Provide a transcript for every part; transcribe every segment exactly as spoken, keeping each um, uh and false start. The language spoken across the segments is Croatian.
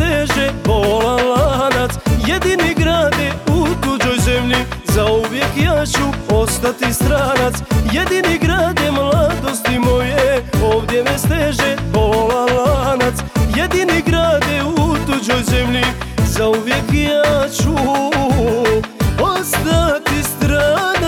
steže bolan lanac. Jedini grade u tuđoj zemlji, zauvijek ja ću ostati stranac. Jedini grade mladosti moje, ovdje me steže bolan lanac. Jedini grade u tuđoj zemlji, zauvijek ja ću ostati stranac.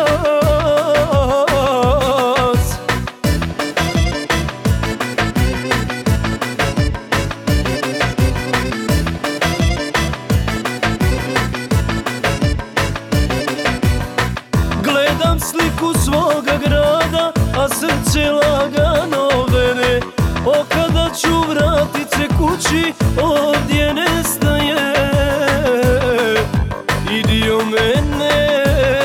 Gledam sliku svoga grada, a srce lagano vene. O kada ću vratit se kući, ovdje nestaje i dio mene.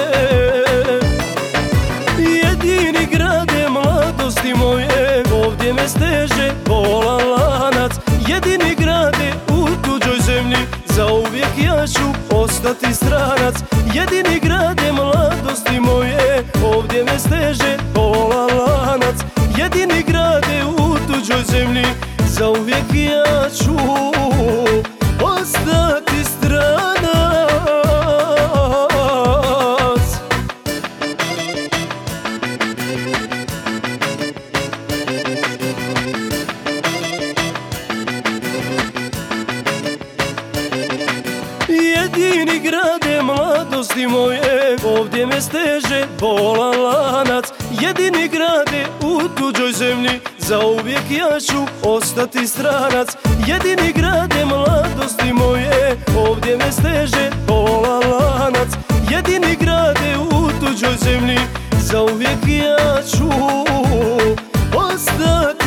Jedini grade mladosti moje, ovdje me steže bolan lanac. Jedini grade u tuđoj zemlji, zauvijek ja ću ostati stranac. Jedini grade mladosti moje, ovdje me steže bolan lanac. Jedini grade u tuđoj zemlji, zauvijek ja ću ostati stranac. Jedini grade mladosti moje, ovdje me steže bolan lanac. Jedini grade u tuđoj zemlji, zauvijek ja ću ostati stranac. Jedini grade mladosti moje, ovdje me steže bolan lanac. Jedini grade u tuđoj zemlji, zauvijek ja ću ostati